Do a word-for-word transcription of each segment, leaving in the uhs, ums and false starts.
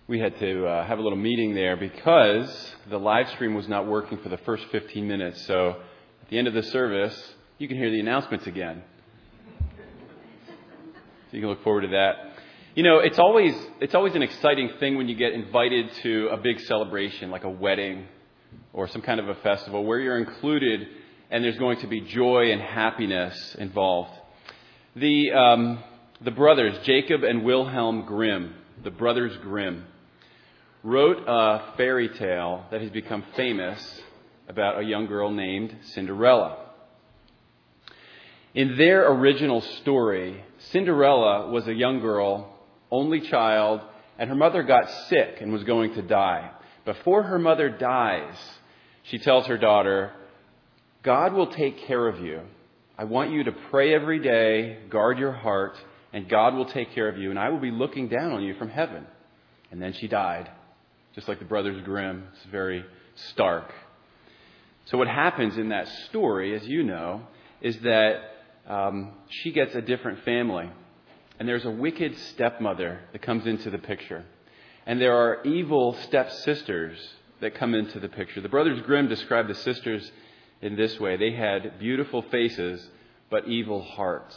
we had to uh, have a little meeting there because the live stream was not working for the first fifteen minutes. So at the end of the service, you can hear the announcements again. So you can look forward to that. You know, it's always it's always an exciting thing when you get invited to a big celebration like a wedding or some kind of a festival where you're included and there's going to be joy and happiness involved. The um, the brothers, Jacob and Wilhelm Grimm, the brothers Grimm, wrote a fairy tale that has become famous about a young girl named Cinderella. In their original story, Cinderella was a young girl, only child, and her mother got sick and was going to die. Before her mother dies, she tells her daughter, God will take care of you. I want you to pray every day, guard your heart, and God will take care of you, and I will be looking down on you from heaven. And then she died, just like the brothers Grimm. It's very stark. So what happens in that story, as you know, is that um, she gets a different family. And there's a wicked stepmother that comes into the picture. And there are evil stepsisters that come into the picture. The brothers Grimm describe the sisters in this way. They had beautiful faces, but evil hearts.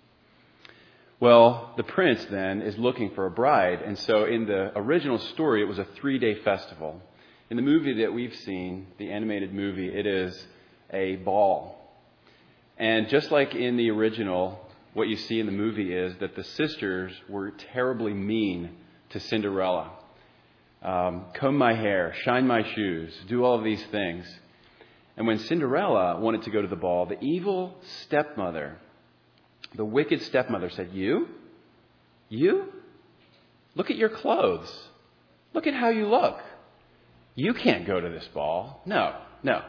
Well, the prince then is looking for a bride. And so in the original story, it was a three-day festival. In the movie that we've seen, the animated movie, it is a ball. And just like in the original, what you see in the movie is that the sisters were terribly mean to Cinderella. Um, comb my hair, shine my shoes, do all of these things. And when Cinderella wanted to go to the ball, the evil stepmother, the wicked stepmother said, You? You? Look at your clothes. Look at how you look. You can't go to this ball. No, no.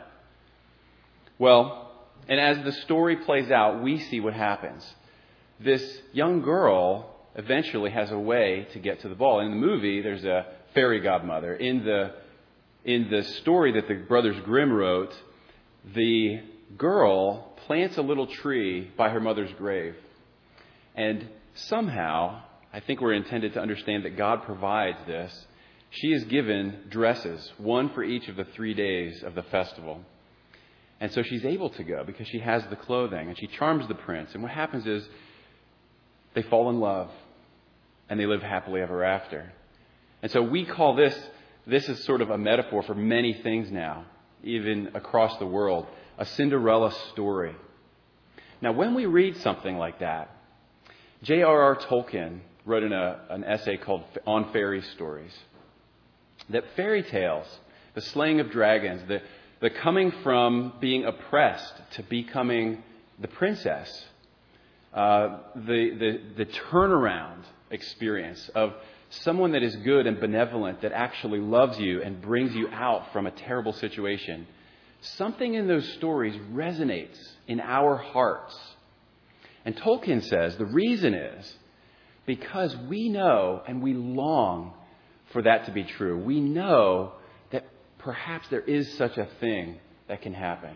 Well, and as the story plays out, we see what happens. This young girl eventually has a way to get to the ball. In the movie, there's a fairy godmother. In the in the story that the brothers Grimm wrote, the girl plants a little tree by her mother's grave. And somehow, I think we're intended to understand that God provides this. She is given dresses, one for each of the three days of the festival. And so she's able to go because she has the clothing. And she charms the prince. And what happens is they fall in love. And they live happily ever after. And so we call this, this is sort of a metaphor for many things now, even across the world, a Cinderella story. Now, when we read something like that, J R R Tolkien wrote in a, an essay called On Fairy Stories, that fairy tales, the slaying of dragons, the, the coming from being oppressed to becoming the princess, uh, the, the, the turnaround experience of someone that is good and benevolent, that actually loves you and brings you out from a terrible situation. Something in those stories resonates in our hearts. And Tolkien says the reason is because we know and we long for that to be true. We know that perhaps there is such a thing that can happen.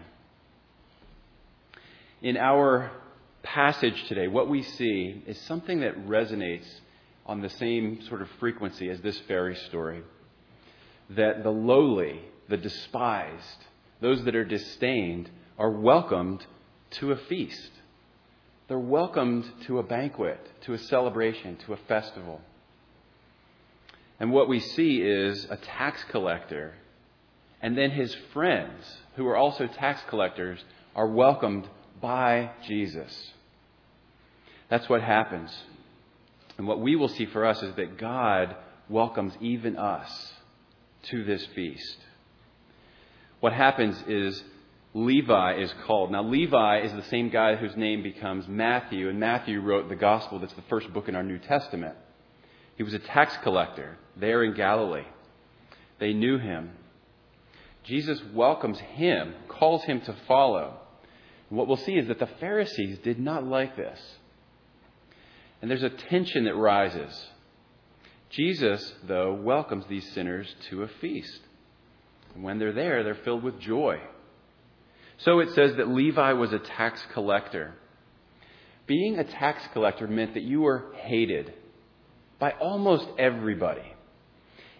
In our passage today, what we see is something that resonates on the same sort of frequency as this fairy story. That the lowly, the despised, those that are disdained, are welcomed to a feast. They're welcomed to a banquet, to a celebration, to a festival. And what we see is a tax collector, and then his friends, who are also tax collectors, are welcomed by Jesus. That's what happens. And what we will see for us is that God welcomes even us to this feast. What happens is Levi is called. Now, Levi is the same guy whose name becomes Matthew, and Matthew wrote the Gospel that's the first book in our New Testament. He was a tax collector there in Galilee. They knew him. Jesus welcomes him, calls him to follow. And what we'll see is that the Pharisees did not like this. And there's a tension that rises. Jesus, though, welcomes these sinners to a feast. And when they're there, they're filled with joy. So it says that Levi was a tax collector. Being a tax collector meant that you were hated by almost everybody.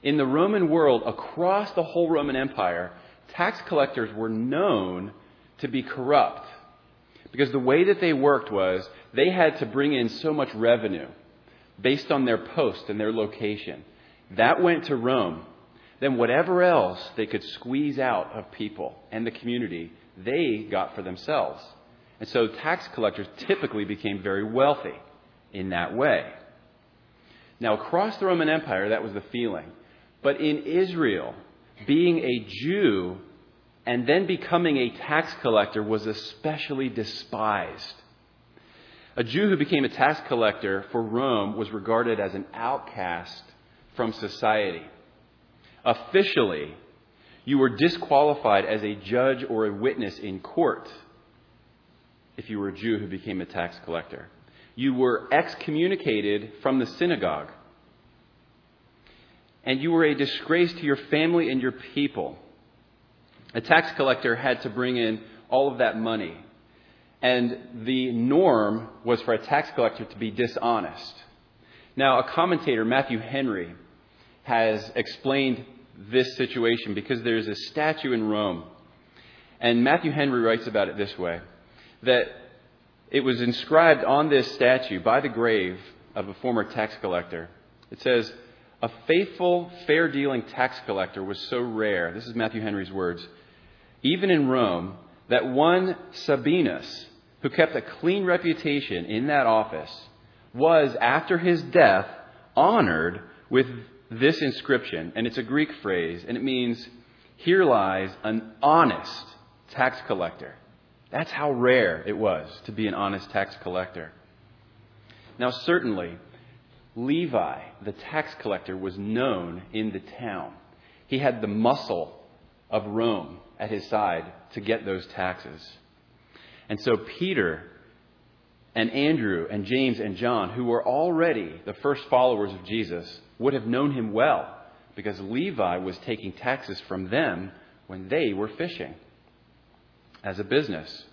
In the Roman world, across the whole Roman Empire, tax collectors were known to be corrupt. Because the way that they worked was they had to bring in so much revenue based on their post and their location. That went to Rome. Then whatever else they could squeeze out of people and the community, they got for themselves. And so tax collectors typically became very wealthy in that way. Now, across the Roman Empire, that was the feeling. But in Israel, being a Jew and then becoming a tax collector was especially despised. A Jew who became a tax collector for Rome was regarded as an outcast from society. Officially, you were disqualified as a judge or a witness in court if you were a Jew who became a tax collector. You were excommunicated from the synagogue. And you were a disgrace to your family and your people. A tax collector had to bring in all of that money. And the norm was for a tax collector to be dishonest. Now, a commentator, Matthew Henry, has explained this situation because there's a statue in Rome. And Matthew Henry writes about it this way, that it was inscribed on this statue by the grave of a former tax collector. It says, "A faithful, fair-dealing tax collector was so rare," this is Matthew Henry's words, "even in Rome, that one Sabinus, who kept a clean reputation in that office, was, after his death, honored with this inscription." And it's a Greek phrase, and it means, "Here lies an honest tax collector." That's how rare it was to be an honest tax collector. Now, certainly, Levi, the tax collector, was known in the town. He had the muscle of Rome at his side to get those taxes. And so Peter and Andrew and James and John, who were already the first followers of Jesus, would have known him well because Levi was taking taxes from them when they were fishing as a business.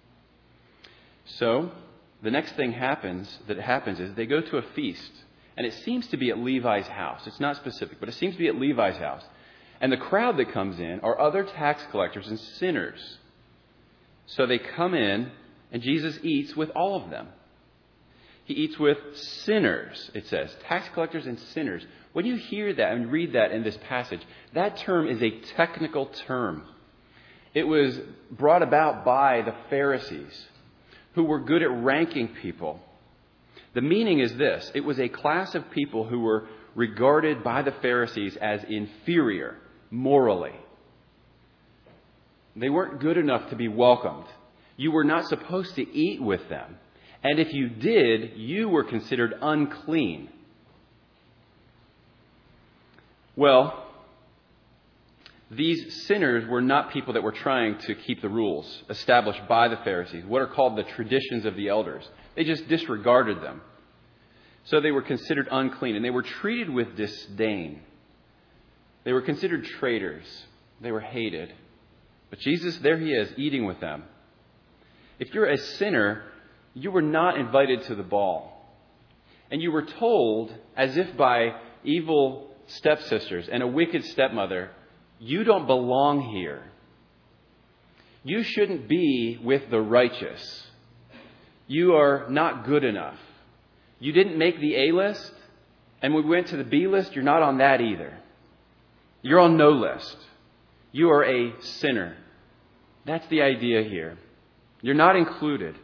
So the next thing happens that happens is they go to a feast. And it seems to be at Levi's house. It's not specific, but it seems to be at Levi's house. And the crowd that comes in are other tax collectors and sinners. So they come in, and Jesus eats with all of them. He eats with sinners, it says. Tax collectors and sinners. When you hear that and read that in this passage, that term is a technical term. It was brought about by the Pharisees, who were good at ranking people. The meaning is this: it was a class of people who were regarded by the Pharisees as inferior morally. They weren't good enough to be welcomed. You were not supposed to eat with them. And if you did, you were considered unclean. Well, these sinners were not people that were trying to keep the rules established by the Pharisees, what are called the traditions of the elders. They just disregarded them. So they were considered unclean, and they were treated with disdain. They were considered traitors. They were hated. But Jesus, there he is, eating with them. If you're a sinner, you were not invited to the ball. And you were told, as if by evil stepsisters and a wicked stepmother, you don't belong here. You shouldn't be with the righteous. You are not good enough. You didn't make the A list, and when we went to the B list, you're not on that either. You're on no list. You are a sinner. That's the idea here. You're not included.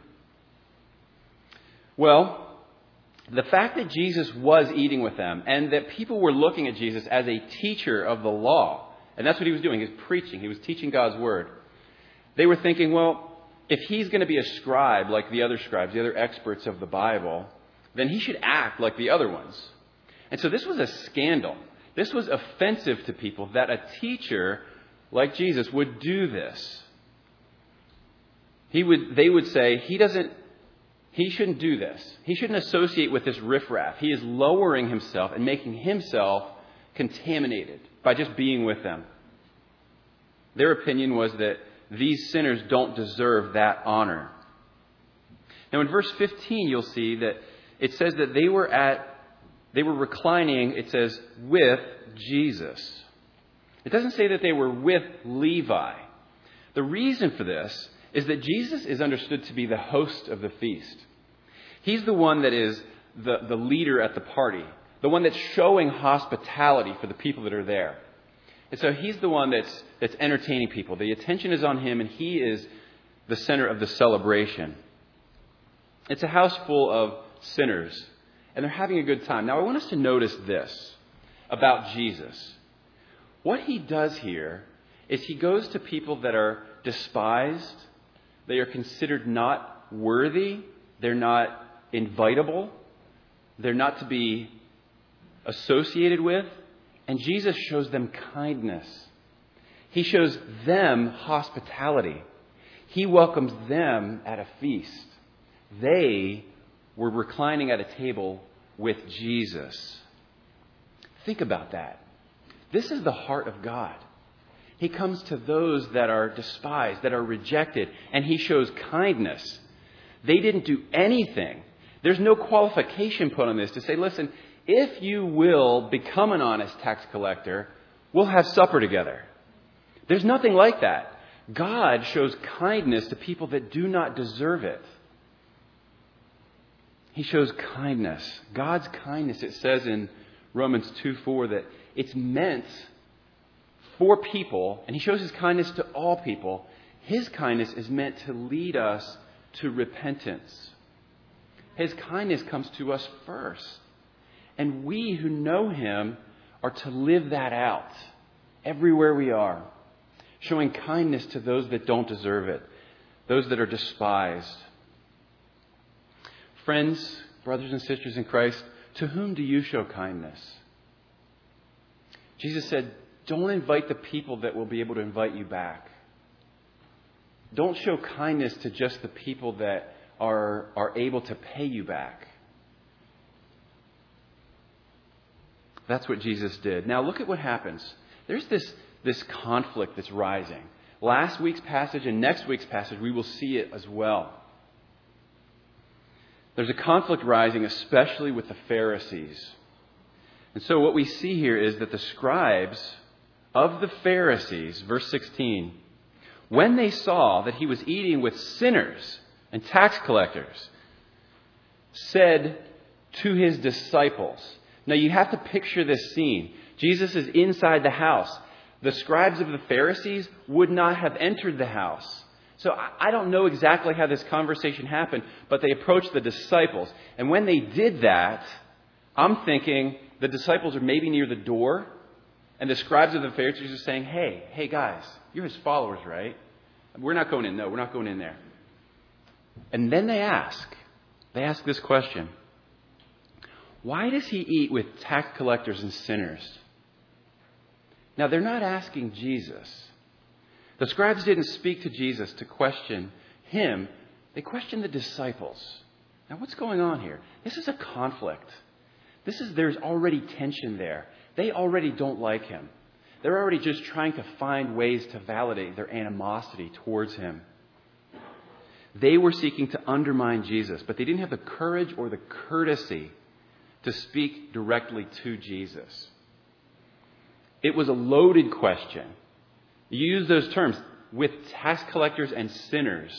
Well, the fact that Jesus was eating with them and that people were looking at Jesus as a teacher of the law, and that's what he was doing. He was preaching. He was teaching God's word. They were thinking, well, if he's going to be a scribe like the other scribes, the other experts of the Bible, then he should act like the other ones. And so this was a scandal. This was offensive to people that a teacher like Jesus would do this. He would, they would say, he doesn't, he shouldn't do this. He shouldn't associate with this riffraff. He is lowering himself and making himself contaminated by just being with them. Their opinion was that these sinners don't deserve that honor. Now in verse fifteen, you'll see that it says that they were at, they were reclining, it says, with Jesus. It doesn't say that they were with Levi. The reason for this is that Jesus is understood to be the host of the feast. He's the one that is the, the leader at the party, the one that's showing hospitality for the people that are there. And so he's the one that's that's entertaining people. The attention is on him, and he is the center of the celebration. It's a house full of sinners, and they're having a good time. Now, I want us to notice this about Jesus. What he does here is he goes to people that are despised. They are considered not worthy. They're not invitable. They're not to be associated with. And Jesus shows them kindness. He shows them hospitality. He welcomes them at a feast. They were reclining at a table with Jesus. Think about that. This is the heart of God. He comes to those that are despised, that are rejected, and he shows kindness. They didn't do anything. There's no qualification put on this to say, listen, if you will become an honest tax collector, we'll have supper together. There's nothing like that. God shows kindness to people that do not deserve it. He shows kindness. God's kindness, it says in Romans two four that it's meant for people, and he shows his kindness to all people. His kindness is meant to lead us to repentance. His kindness comes to us first. And we who know him are to live that out everywhere we are, showing kindness to those that don't deserve it, those that are despised. Friends, brothers and sisters in Christ, to whom do you show kindness? Jesus said, don't invite the people that will be able to invite you back. Don't show kindness to just the people that are, are able to pay you back. That's what Jesus did. Now look at what happens. There's this, this conflict that's rising. Last week's passage and next week's passage, we will see it as well. There's a conflict rising, especially with the Pharisees. And so what we see here is that the scribes of the Pharisees, verse sixteen, when they saw that he was eating with sinners and tax collectors, said to his disciples. Now you have to picture this scene. Jesus is inside the house. The scribes of the Pharisees would not have entered the house. So I don't know exactly how this conversation happened, but they approached the disciples. And when they did that, I'm thinking the disciples are maybe near the door, and the scribes of the Pharisees are saying, hey, hey guys, you're his followers, right? We're not going in. No, we're not going in there. And then they ask, they ask this question. Why does he eat with tax collectors and sinners? Now, they're not asking Jesus. The scribes didn't speak to Jesus to question him. They questioned the disciples. Now, what's going on here? This is a conflict. This is, there's already tension there. They already don't like him. They're already just trying to find ways to validate their animosity towards him. They were seeking to undermine Jesus, but they didn't have the courage or the courtesy to speak directly to Jesus. It was a loaded question. You use those terms, with tax collectors and sinners.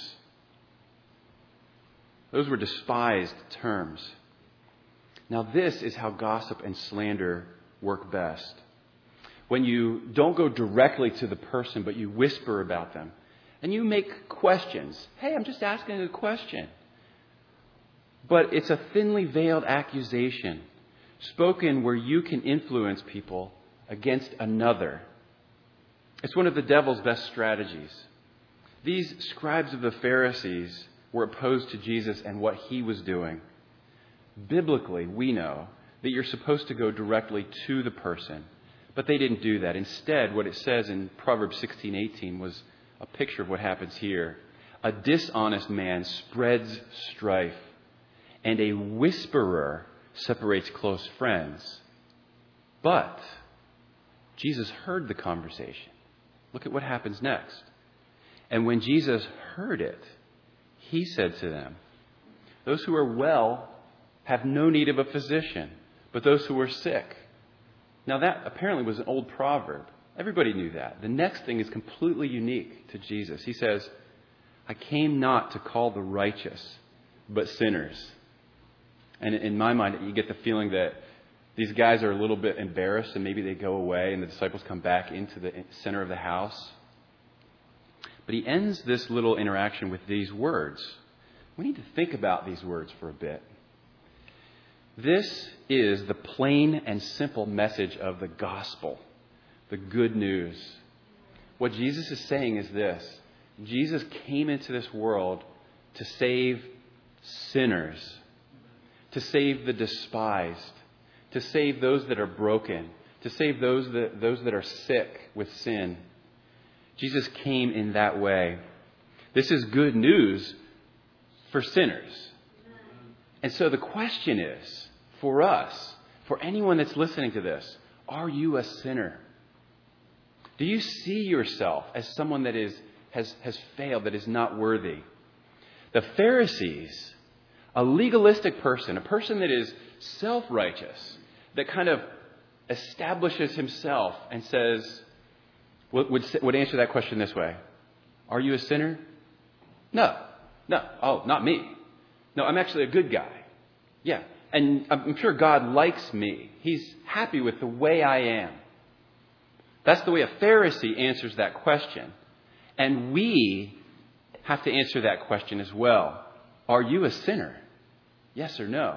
Those were despised terms. Now this is how gossip and slander work best. When you don't go directly to the person, but you whisper about them. And you make questions. Hey, I'm just asking a question. But it's a thinly veiled accusation, spoken where you can influence people against another. It's one of the devil's best strategies. These scribes of the Pharisees were opposed to Jesus and what he was doing. Biblically, we know that you're supposed to go directly to the person. But they didn't do that. Instead, what it says in Proverbs sixteen eighteen was a picture of what happens here. A dishonest man spreads strife, and a whisperer separates close friends. But Jesus heard the conversation. Look at what happens next. And when Jesus heard it, he said to them, those who are well have no need of a physician, but those who are sick. Now that apparently was an old proverb. Everybody knew that. The next thing is completely unique to Jesus. He says, I came not to call the righteous, but sinners. And in my mind, you get the feeling that these guys are a little bit embarrassed and maybe they go away and the disciples come back into the center of the house. But he ends this little interaction with these words. We need to think about these words for a bit. This is the plain and simple message of the gospel, the good news. What Jesus is saying is this. Jesus came into this world to save sinners, to save the despised, to save those that are broken, to save those that, those that are sick with sin. Jesus came in that way. This is good news for sinners. And so the question is, for us, for anyone that's listening to this, are you a sinner? Do you see yourself as someone that is has, has failed, that is not worthy? The Pharisees, a legalistic person, a person that is self-righteous, that kind of establishes himself and says, would, would answer that question this way. Are you a sinner? No. No. Oh, not me. No, I'm actually a good guy. Yeah. And I'm sure God likes me. He's happy with the way I am. That's the way a Pharisee answers that question. And we have to answer that question as well. Are you a sinner? Yes or no?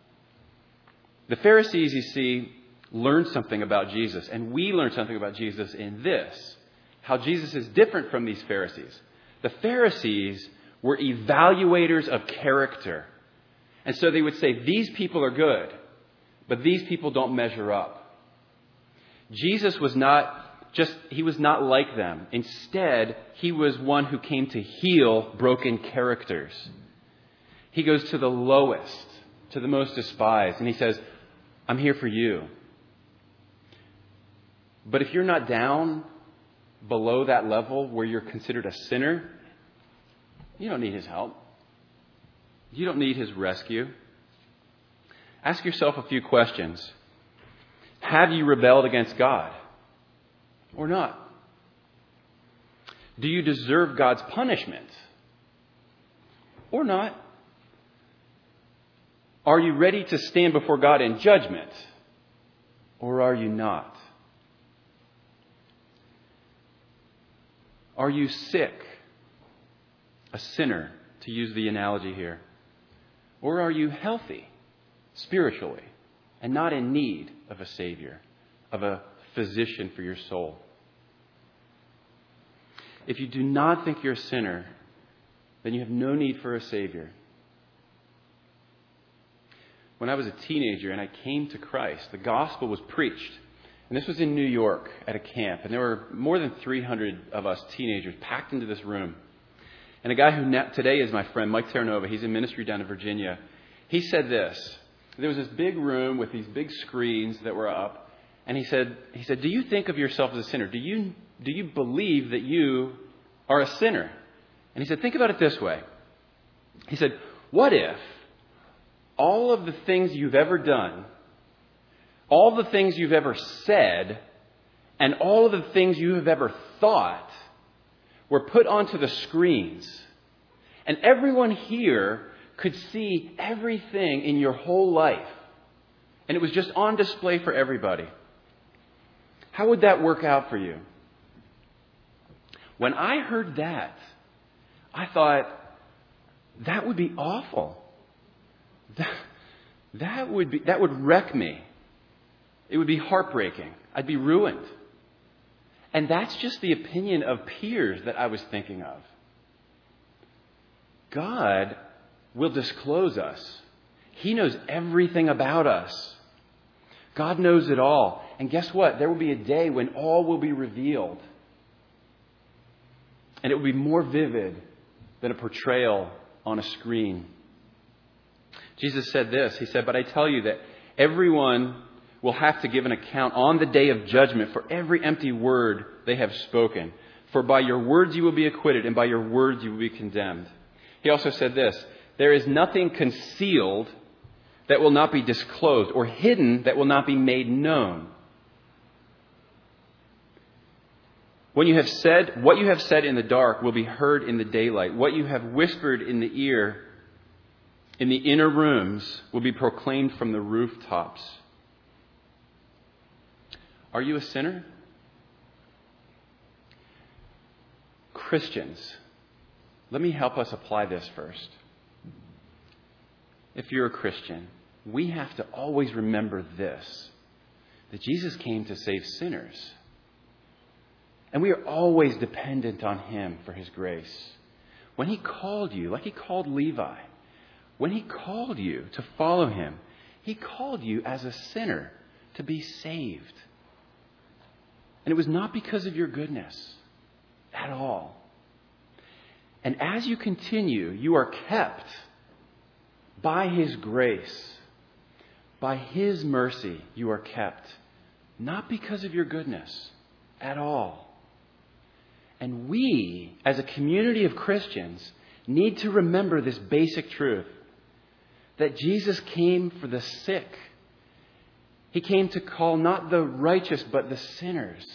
The Pharisees, you see, learned something about Jesus. And we learn something about Jesus in this. How Jesus is different from these Pharisees. The Pharisees were evaluators of character. And so they would say, these people are good, but these people don't measure up. Jesus was not just, he was not like them. Instead, he was one who came to heal broken characters. He goes to the lowest, to the most despised, and he says, I'm here for you. But if you're not down below that level where you're considered a sinner, you don't need his help. You don't need his rescue. Ask yourself a few questions. Have you rebelled against God or not? Do you deserve God's punishment or not? Are you ready to stand before God in judgment or are you not? Are you sick, a sinner, to use the analogy here? Or are you healthy spiritually and not in need of a Savior, of a physician for your soul? If you do not think you're a sinner, then you have no need for a Savior. When I was a teenager and I came to Christ, the gospel was preached. And this was in New York at a camp. And there were more than three hundred of us teenagers packed into this room. And a guy who today is my friend, Mike Terranova, he's in ministry down in Virginia. He said this. There was this big room with these big screens that were up. And he said, he said, do you think of yourself as a sinner? Do you, do you believe that you are a sinner? And he said, think about it this way. He said, what if all of the things you've ever done, all the things you've ever said, and all of the things you have ever thought were put onto the screens, and everyone here could see everything in your whole life, and it was just on display for everybody? How would that work out for you? When I heard that, I thought, that would be awful. That, that would be, that would wreck me. It would be heartbreaking. I'd be ruined. And that's just the opinion of peers that I was thinking of. God will disclose us. He knows everything about us. God knows it all. And guess what? There will be a day when all will be revealed. And it will be more vivid than a portrayal on a screen. Jesus said this. He said, but I tell you that everyone will have to give an account on the day of judgment for every empty word they have spoken. For by your words you will be acquitted, and by your words you will be condemned. He also said this, there is nothing concealed that will not be disclosed, or hidden that will not be made known. When you have said, what you have said in the dark will be heard in the daylight. What you have whispered in the ear, in the inner rooms, will be proclaimed from the rooftops. Are you a sinner? Christians, let me help us apply this first. If you're a Christian, we have to always remember this, that Jesus came to save sinners. And we are always dependent on Him for His grace. When He called you, like He called Levi, when He called you to follow Him, He called you as a sinner to be saved. And it was not because of your goodness at all. And as you continue, you are kept by His grace. By His mercy, you are kept. Not because of your goodness at all. And we, as a community of Christians, need to remember this basic truth. That Jesus came for the sick. He came to call not the righteous, but the sinners.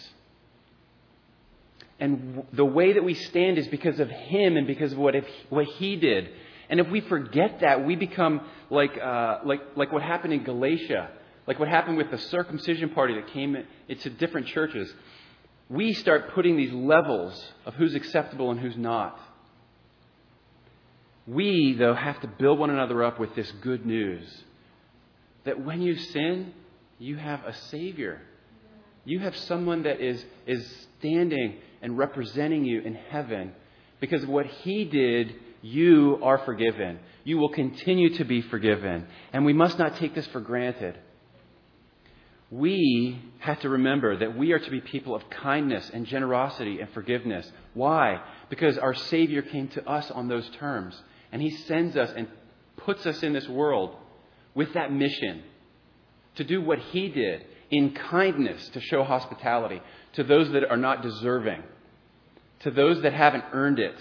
And the way that we stand is because of Him and because of what, if, what He did. And if we forget that, we become like, uh, like, like what happened in Galatia. Like what happened with the circumcision party that came into different churches. We start putting these levels of who's acceptable and who's not. We, though, have to build one another up with this good news. That when you sin, you have a Savior. You have someone that is, is standing and representing you in heaven. Because of what He did, you are forgiven. You will continue to be forgiven. And we must not take this for granted. We have to remember that we are to be people of kindness and generosity and forgiveness. Why? Because our Savior came to us on those terms. And He sends us and puts us in this world with that mission to do what He did in kindness, to show hospitality to those that are not deserving, to those that haven't earned it,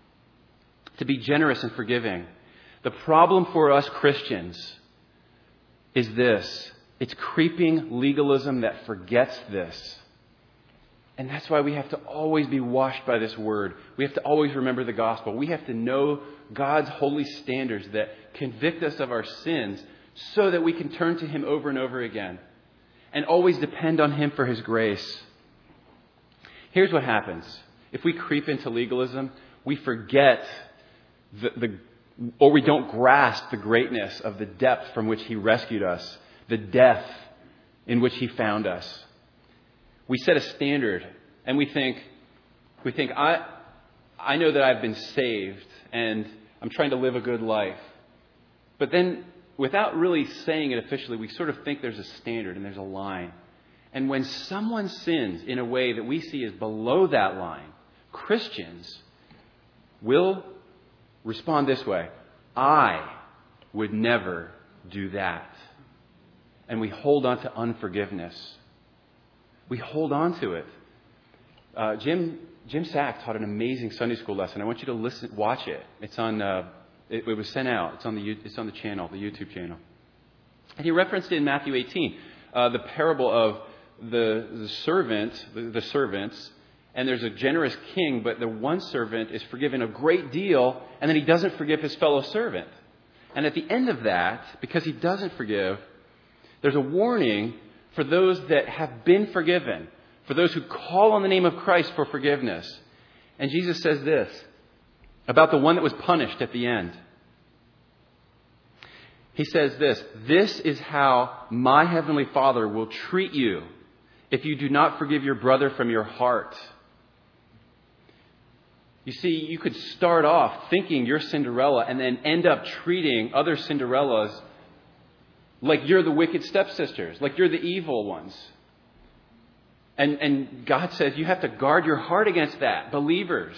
to be generous and forgiving. The problem for us Christians is this. It's creeping legalism that forgets this. And that's why we have to always be washed by this word. We have to always remember the gospel. We have to know God's holy standards that convict us of our sins so that we can turn to Him over and over again and always depend on Him for His grace. Here's what happens. If we creep into legalism, we forget the, the or we don't grasp the greatness of the depth from which He rescued us. The death in which He found us. We set a standard and we think, we think, I, I know that I've been saved and I'm trying to live a good life. But then without really saying it officially, we sort of think there's a standard and there's a line. And when someone sins in a way that we see as below that line, Christians will respond this way. I would never do that. And we hold on to unforgiveness. We hold on to it. Uh, Jim Jim Sack taught an amazing Sunday school lesson. I want you to listen, watch it. It's on. Uh, it, it was sent out. It's on the it's on the channel, the YouTube channel. And he referenced it in Matthew eighteen, uh, the parable of the the servant, the, the servants. And there's a generous king, but the one servant is forgiven a great deal, and then he doesn't forgive his fellow servant. And at the end of that, because he doesn't forgive, there's a warning for those that have been forgiven, for those who call on the name of Christ for forgiveness. And Jesus says this about the one that was punished at the end. He says this, "This is how my heavenly Father will treat you if you do not forgive your brother from your heart." You see, you could start off thinking you're Cinderella and then end up treating other Cinderellas like you're the wicked stepsisters, like you're the evil ones. And, and God says you have to guard your heart against that, believers.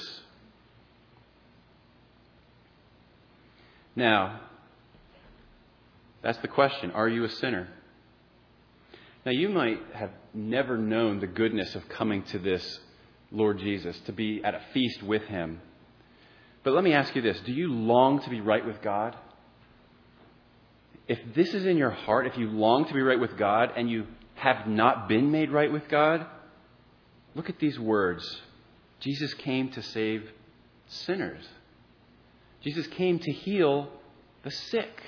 Now, that's the question. Are you a sinner? Now, you might have never known the goodness of coming to this Lord Jesus, to be at a feast with Him. But let me ask you this. Do you long to be right with God? If this is in your heart, if you long to be right with God and you have not been made right with God, look at these words Jesus came to save sinners. Jesus came to heal the sick.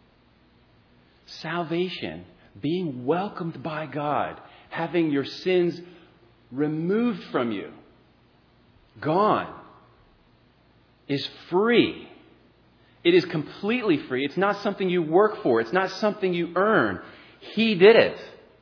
Salvation, being welcomed by God, having your sins removed from you, gone, is free. It is completely free. It's not something you work for. It's not something you earn. He did it.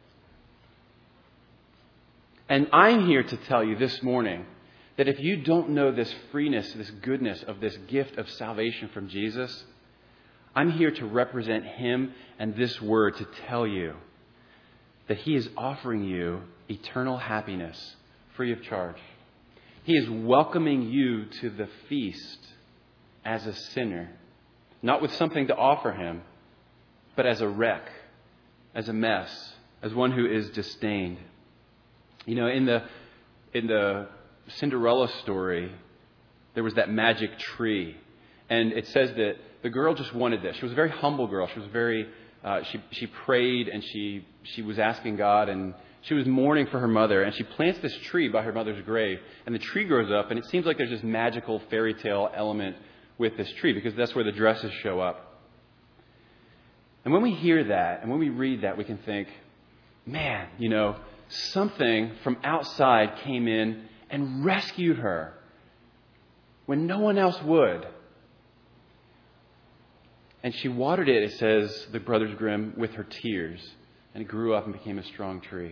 And I'm here to tell you this morning that if you don't know this freeness, this goodness of this gift of salvation from Jesus, I'm here to represent Him and this word to tell you that He is offering you eternal happiness free of charge. He is welcoming you to the feast as a sinner, not with something to offer Him, but as a wreck, as a mess, as one who is disdained. You know, in the in the Cinderella story, there was that magic tree. And it says that the girl just wanted this. She was a very humble girl. She was very, uh, she she prayed and she she was asking God, and she was mourning for her mother. And she plants this tree by her mother's grave. And the tree grows up, and it seems like there's this magical fairy tale element with this tree, because that's where the dresses show up. And when we hear that, and when we read that, we can think, man, you know, something from outside came in and rescued her when no one else would. And she watered it, it says, the Brothers Grimm, with her tears. And it grew up and became a strong tree.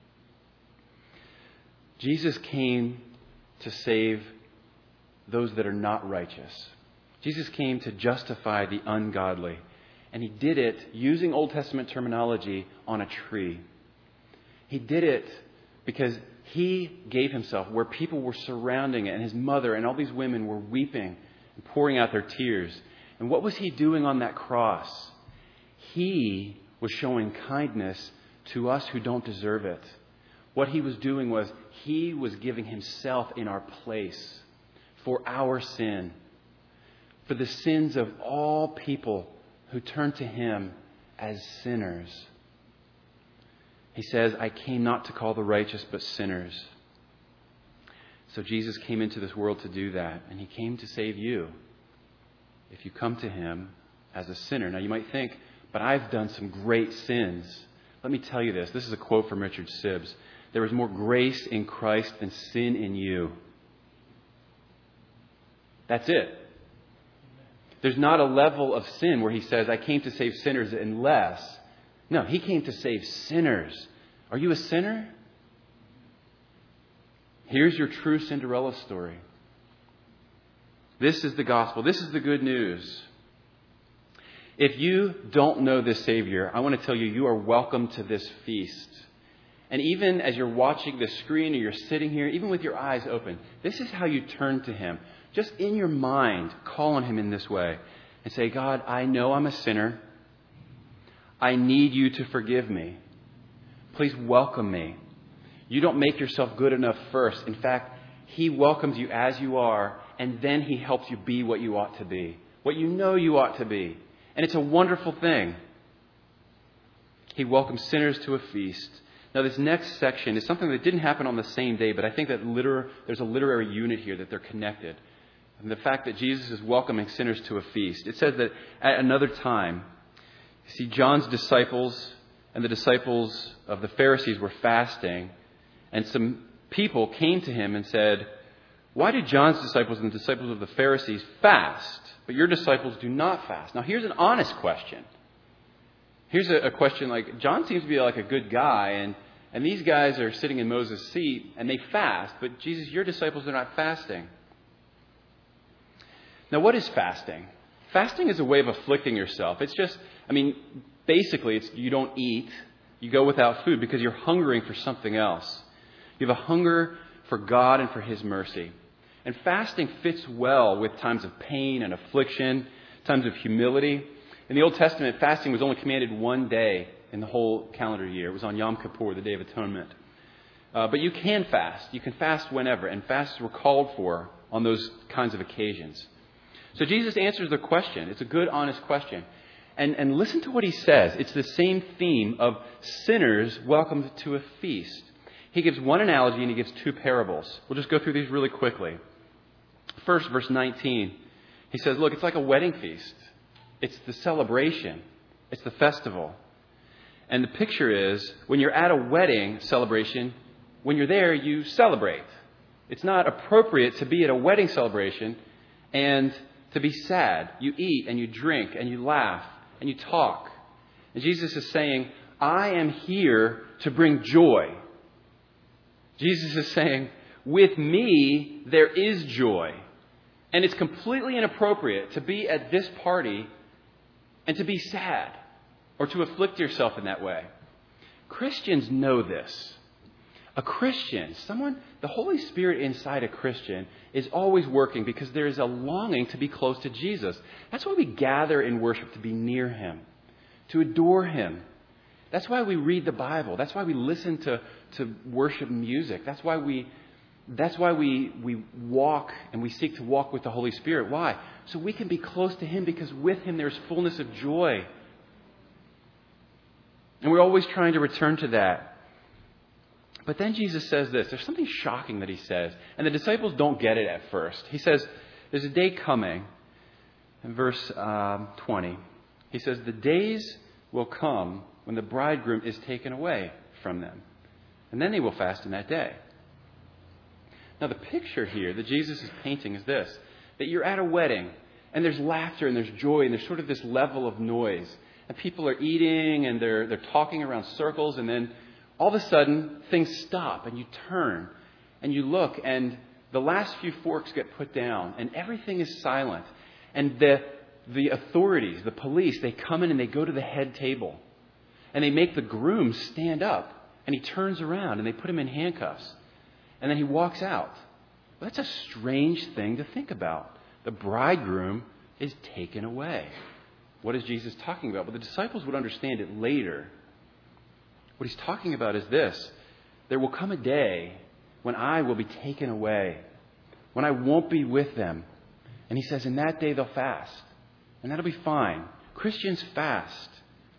Jesus came to save those that are not righteous. Jesus came to justify the ungodly. And He did it using Old Testament terminology on a tree. He did it because He gave Himself where people were surrounding it, and His mother and all these women were weeping and pouring out their tears. And what was He doing on that cross? He was showing kindness to us who don't deserve it. What He was doing was He was giving Himself in our place for our sin, for the sins of all people who turn to Him as sinners. He says, I came not to call the righteous, but sinners. So Jesus came into this world to do that. And He came to save you if you come to Him as a sinner. Now you might think, but I've done some great sins. Let me tell you this. This is a quote from Richard Sibbes. There is more grace in Christ than sin in you. That's it. There's not a level of sin where He says, I came to save sinners unless... No, He came to save sinners. Are you a sinner? Here's your true Cinderella story. This is the gospel. This is the good news. If you don't know this Savior, I want to tell you, you are welcome to this feast. And even as you're watching the screen or you're sitting here, even with your eyes open, this is how you turn to Him. Just in your mind, call on Him in this way and say, God, I know I'm a sinner. I need You to forgive me. Please welcome me. You don't make yourself good enough first. In fact, He welcomes you as you are, and then He helps you be what you ought to be, what you know you ought to be. And it's a wonderful thing. He welcomes sinners to a feast. Now, this next section is something that didn't happen on the same day, but I think that liter- there's a literary unit here, that they're connected. And the fact that Jesus is welcoming sinners to a feast. It says that at another time, you see, John's disciples and the disciples of the Pharisees were fasting, and some people came to Him and said, why do John's disciples and the disciples of the Pharisees fast, but your disciples do not fast? Now, here's an honest question. Here's a, a question like, John seems to be like a good guy, and, and these guys are sitting in Moses' seat, and they fast, but Jesus, your disciples are not fasting. Now, what is fasting? Fasting is a way of afflicting yourself. It's just, I mean, basically, it's you don't eat. You go without food because you're hungering for something else. You have a hunger for God and for His mercy. And fasting fits well with times of pain and affliction, times of humility. In the Old Testament, fasting was only commanded one day in the whole calendar year. It was on Yom Kippur, the Day of Atonement. Uh, but you can fast. You can fast whenever. And fasts were called for on those kinds of occasions. So Jesus answers the question. It's a good, honest question. And, and listen to what He says. It's the same theme of sinners welcomed to a feast. he gives one analogy and he gives two parables. We'll just go through these really quickly. First, verse nineteen, he says, look, it's like a wedding feast. It's the celebration. It's the festival. And the picture is, when you're at a wedding celebration, when you're there, you celebrate. It's not appropriate to be at a wedding celebration and to be sad. You eat and you drink and you laugh and you talk. And Jesus is saying, I am here to bring joy. Jesus is saying, with me, there is joy. And it's completely inappropriate to be at this party and to be sad or to afflict yourself in that way. Christians know this. A Christian, someone, the Holy Spirit inside a Christian is always working because there is a longing to be close to Jesus. That's why we gather in worship, to be near Him, to adore Him. That's why we read the Bible. That's why we listen to, to worship music. That's why we that's why we, we walk and we seek to walk with the Holy Spirit. Why? So we can be close to Him, because with Him there's fullness of joy. And we're always trying to return to that. But then Jesus says this. There's something shocking that He says. And the disciples don't get it at first. He says, there's a day coming. In verse um, twenty, He says, the days will come when the bridegroom is taken away from them. And then they will fast in that day. Now, the picture here that Jesus is painting is this. That you're at a wedding, and there's laughter, and there's joy, and there's sort of this level of noise. And people are eating, and they're they're talking around circles, and then all of a sudden, things stop, and you turn, and you look, and the last few forks get put down, and everything is silent. And the the authorities, the police, they come in and they go to the head table. And they make the groom stand up. And he turns around and they put him in handcuffs. And then he walks out. Well, that's a strange thing to think about. The bridegroom is taken away. What is Jesus talking about? Well, the disciples would understand it later. What He's talking about is this. There will come a day when I will be taken away. When I won't be with them. And He says, in that day they'll fast. And that'll be fine. Christians fast.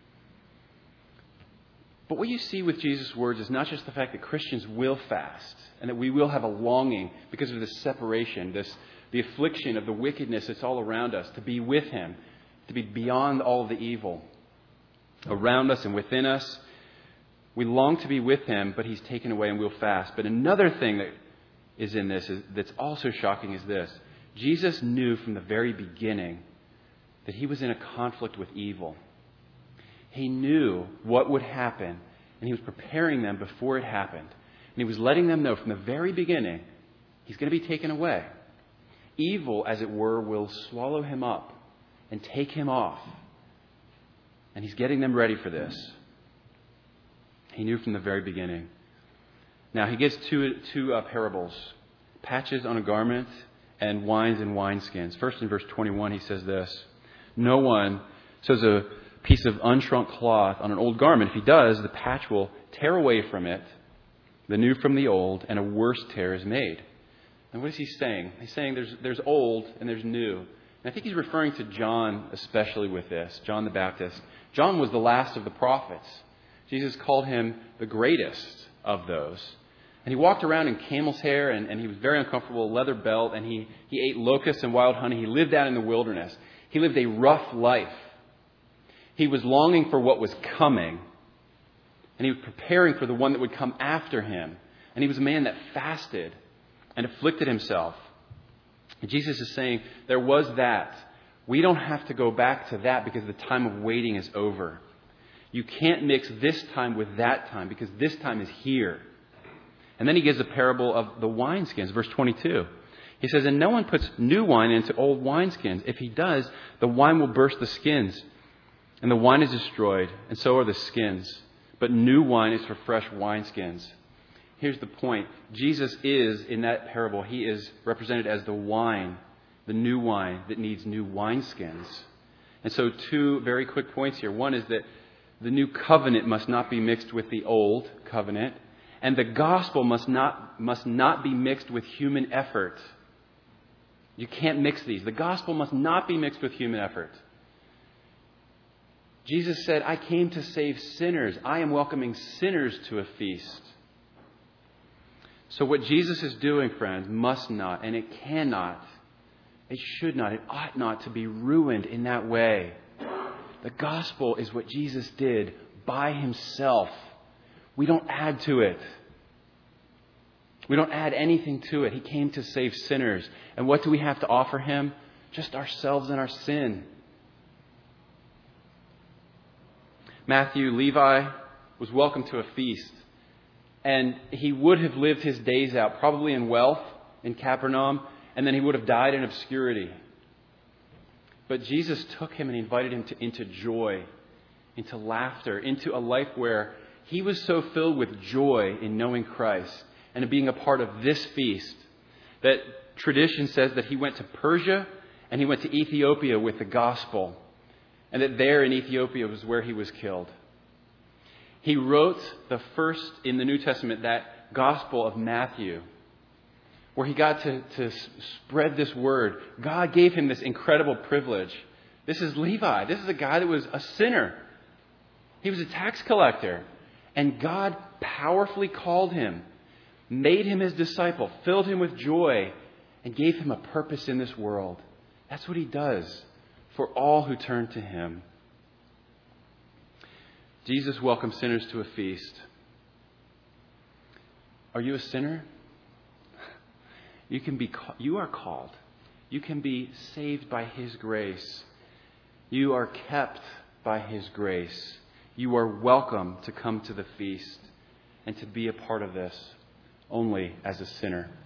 But what you see with Jesus' words is not just the fact that Christians will fast and that we will have a longing because of this separation, this the affliction of the wickedness that's all around us, to be with Him, to be beyond all of the evil around us and within us. We long to be with Him, but He's taken away and we'll fast. But another thing that is in this is, that's also shocking is this. Jesus knew from the very beginning that He was in a conflict with evil. He knew what would happen, and He was preparing them before it happened. And He was letting them know from the very beginning, He's going to be taken away. Evil, as it were, will swallow Him up and take Him off. And He's getting them ready for this. He knew from the very beginning. Now, He gives two, two uh, parables. Patches on a garment and wines and wineskins. First, in verse twenty-one, He says this. No one sews a piece of unshrunk cloth on an old garment. If he does, the patch will tear away from it, the new from the old, and a worse tear is made. And what is He saying? He's saying there's there's old and there's new. And I think He's referring to John especially with this, John the Baptist. John was the last of the prophets. Jesus called him the greatest of those. And He walked around in camel's hair, and, and he was very uncomfortable, leather belt, and he, he ate locusts and wild honey. He lived out in the wilderness. He lived a rough life. He was longing for what was coming. And He was preparing for the one that would come after Him. And He was a man that fasted and afflicted himself. And Jesus is saying there was that. We don't have to go back to that because the time of waiting is over. You can't mix this time with that time because this time is here. And then He gives a parable of the wineskins, verse twenty-two. He says, and no one puts new wine into old wineskins. If he does, the wine will burst the skins. And the wine is destroyed, and so are the skins. But new wine is for fresh wineskins. Here's the point. Jesus is, in that parable, He is represented as the wine, the new wine that needs new wineskins. And so two very quick points here. One is that the new covenant must not be mixed with the old covenant. And the gospel must not, must not be mixed with human effort. You can't mix these. The gospel must not be mixed with human effort. Jesus said, I came to save sinners. I am welcoming sinners to a feast. So what Jesus is doing, friends, must not, and it cannot, it should not, it ought not to be ruined in that way. The gospel is what Jesus did by himself. We don't add to it. We don't add anything to it. He came to save sinners. And what do we have to offer him? Just ourselves and our sin. Matthew, Levi, was welcome to a feast. And he would have lived his days out, probably in wealth in Capernaum, and then he would have died in obscurity. But Jesus took him and he invited him to, into joy, into laughter, into a life where he was so filled with joy in knowing Christ and in being a part of this feast that tradition says that he went to Persia and he went to Ethiopia with the gospel, and that there in Ethiopia was where he was killed. He wrote the first in the New Testament, that Gospel of Matthew, where he got to, to spread this word. God gave him this incredible privilege. This is Levi. This is a guy that was a sinner. He was a tax collector. And God powerfully called him, made him his disciple, filled him with joy, and gave him a purpose in this world. That's what he does for all who turn to him. Jesus welcomes sinners to a feast. Are you a sinner? You can be. You are called. You can be saved by his grace. You are kept by his grace. You are welcome to come to the feast and to be a part of this only as a sinner.